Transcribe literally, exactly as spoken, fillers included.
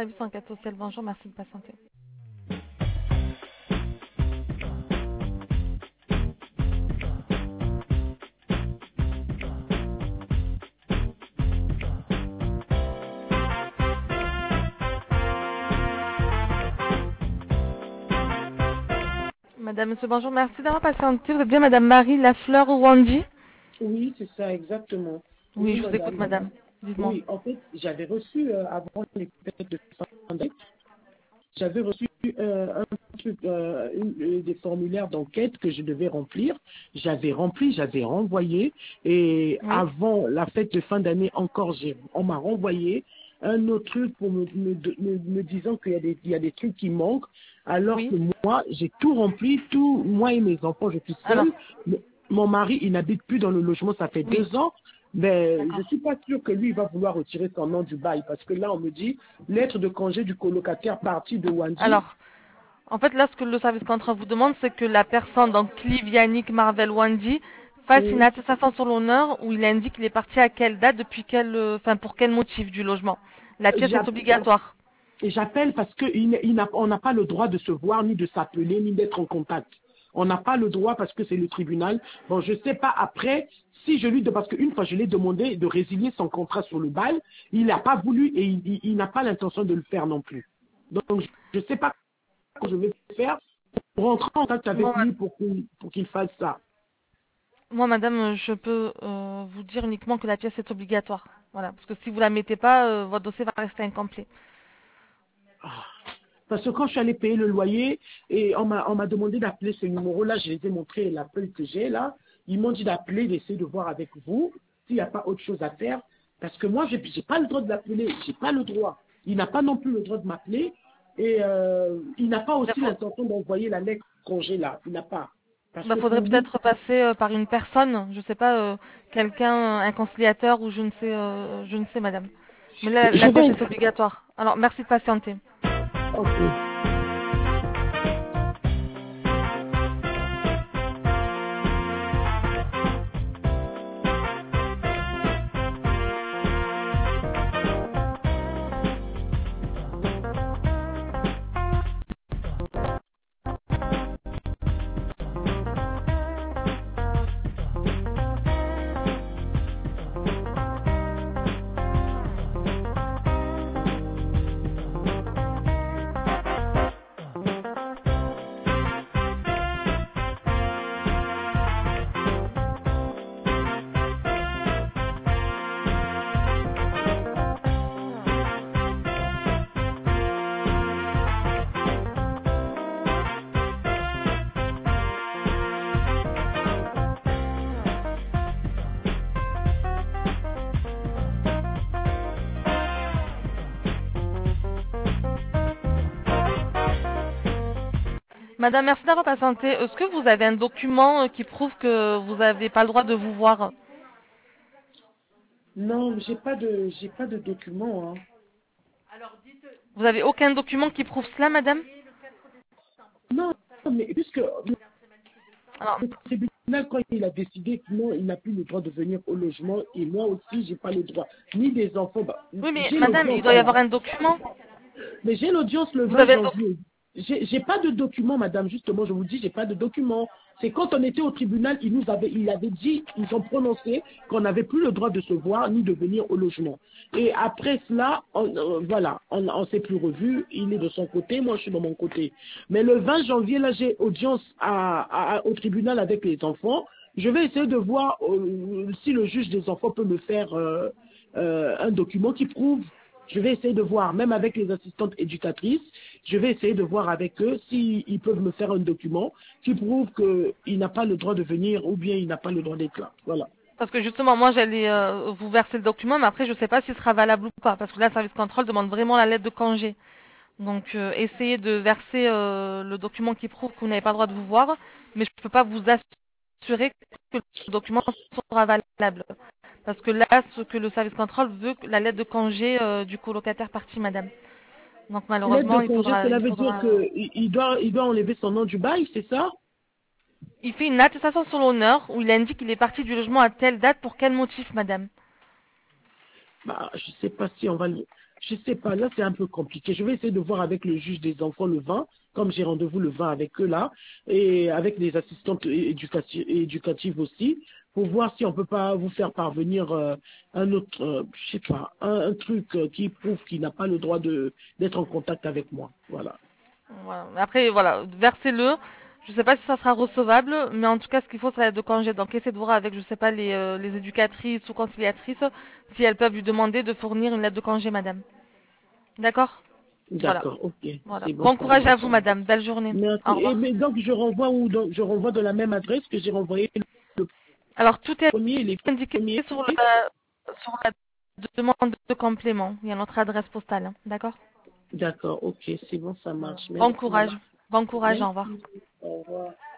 service enquête sociale. Bonjour, merci de patienter. Madame, monsieur, bonjour, merci d'avoir patienté. Vous êtes bien Madame Marie Lafleur Wandi? Oui, c'est ça, exactement. Oui, Oui, je vous écoute, madame. madame. Dites-moi. Oui, en fait, j'avais reçu, euh, avant les fêtes de fin d'année, j'avais reçu euh, un truc, euh, une- euh, des formulaires d'enquête que je devais remplir. J'avais rempli, j'avais renvoyé. Et Oui, avant la fête de fin d'année, encore, j'ai, on m'a renvoyé un autre truc pour me, me, me, me disant qu'il y a, des, il y a des trucs qui manquent. Alors oui. que moi, j'ai tout rempli, tout, moi et mes enfants, je suis Alors, seule. Mais mon mari, il n'habite plus dans le logement, ça fait oui, deux ans. Mais je d'accord. suis pas sûre que lui il va vouloir retirer son nom du bail parce que là on me dit lettre de congé du colocataire parti de Wandi. Alors, en fait, là, ce que le service contrat vous demande, c'est que la personne, donc Clive Yannick Marvel Wandi, fasse une Oui. attestation sur l'honneur où il indique qu'il est parti à quelle date, depuis quel, euh, enfin, pour quel motif du logement. La pièce est J'app- obligatoire. Et j'appelle parce qu'on il, il n'a- on n'a pas le droit de se voir, ni de s'appeler, ni d'être en contact. On n'a pas le droit parce que c'est le tribunal. Bon, je sais pas après, si je lui demande, parce qu'une fois je l'ai demandé de résilier son contrat sur le bail, il n'a pas voulu et il, il- il n'a pas l'intention de le faire non plus. Donc, je ne sais pas ce que je vais faire pour rentrer en contact avec Moi, lui pour qu'il pour qu'il fasse ça. Moi, madame, je peux euh, vous dire uniquement que la pièce est obligatoire. Voilà, parce que si vous la mettez pas, euh, votre dossier va rester incomplet. Parce que quand je suis allée payer le loyer, et on m'a on m'a demandé d'appeler ce numéro-là, je les ai montré l'appel que j'ai là. Ils m'ont dit d'appeler, d'essayer de voir avec vous s'il n'y a pas autre chose à faire. Parce que moi, je n'ai pas le droit de l'appeler, j'ai pas le droit. Il n'a pas non plus le droit de m'appeler. Et euh, il n'a pas Il aussi faut- l'intention d'envoyer la lettre congé là. Il n'a pas. Parce bah, que faudrait pour lui, peut-être passer euh, par une personne, je sais pas, euh, quelqu'un, un conciliateur ou je ne sais, euh, je ne sais, madame. Mais la, je la pièce vais. est obligatoire. Alors, merci de patienter. Ok. Madame, merci d'avoir patienté. Est-ce que vous avez un document euh, qui prouve que vous n'avez pas le droit de vous voir? Non, j'ai pas de j'ai pas de document. Hein. Vous avez aucun document qui prouve cela, madame? Non, mais puisque Alors, le tribunal, quand il a décidé que non, il n'a plus le droit de venir au logement, et moi aussi, j'ai pas le droit, ni des enfants. Bah, oui, mais j'ai madame, l'audience, il doit y hein. avoir un document. Mais j'ai l'audience le Vous vingt avez un document. janvier. J'ai j'ai pas de document, madame, justement, je vous dis, j'ai pas de document. C'est quand on était au tribunal, il nous avait, il avait dit, ils ont prononcé qu'on n'avait plus le droit de se voir ni de venir au logement. Et après cela, on, euh, voilà, on, on s'est plus revu. Il est de son côté, moi je suis de mon côté. Mais le vingt janvier, là, j'ai audience à, à- au tribunal avec les enfants. Je vais essayer de voir euh, si le juge des enfants peut me faire euh, euh, un document qui prouve. Je vais essayer de voir, même avec les assistantes éducatrices, je vais essayer de voir avec eux s'ils peuvent me faire un document qui prouve qu'il n'a pas le droit de venir ou bien il n'a pas le droit d'être là. Voilà. Parce que justement, moi, j'allais euh, vous verser le document, mais après, je ne sais pas s'il sera valable ou pas. Parce que là, le service contrôle demande vraiment la lettre de congé. Donc, euh, essayez de verser euh, le document qui prouve que vous n'avez pas le droit de vous voir, mais je ne peux pas vous assurer que le document sera valable. Parce que là, ce que le service contrôle veut, la lettre de congé euh, du colocataire parti, madame. Donc, L'aide de malheureusement, il congé, faudra, cela il veut dire faudra. qu'il il doit, il doit enlever son nom du bail, c'est ça? Il fait une attestation sur l'honneur où il indique qu'il est parti du logement à telle date pour quel motif, madame. Bah, je sais pas si on va le... Je sais pas, là c'est un peu compliqué. Je vais essayer de voir avec le juge des enfants le vingt, comme j'ai rendez-vous le vingt avec eux là, et avec les assistantes éducati- éducatives aussi, pour voir si on peut pas vous faire parvenir euh, un autre, euh, je sais pas, un, un truc euh, qui prouve qu'il n'a pas le droit de d'être en contact avec moi. Voilà. Voilà. Après, voilà, versez-le. Je sais pas si ça sera recevable, mais en tout cas, ce qu'il faut, c'est la lettre de congé. Donc, essayez de voir avec, je sais pas, les, euh, les éducatrices ou conciliatrices, si elles peuvent lui demander de fournir une lettre de congé, madame. D'accord? Voilà. D'accord, ok, Voilà. c'est bon, Bon ça courage à vous, marche. madame. Belle journée. Merci. Au Et revoir. mais donc je renvoie où donc je renvoie de la même adresse que j'ai renvoyé le Alors, tout est premier et les indiqué premiers. sur la, sur la demande de complément. Il y a notre adresse postale. Hein. D'accord? D'accord, ok, c'est bon, ça Voilà. marche. Bon Merci. courage. Bon courage. Au revoir. Merci. Au revoir.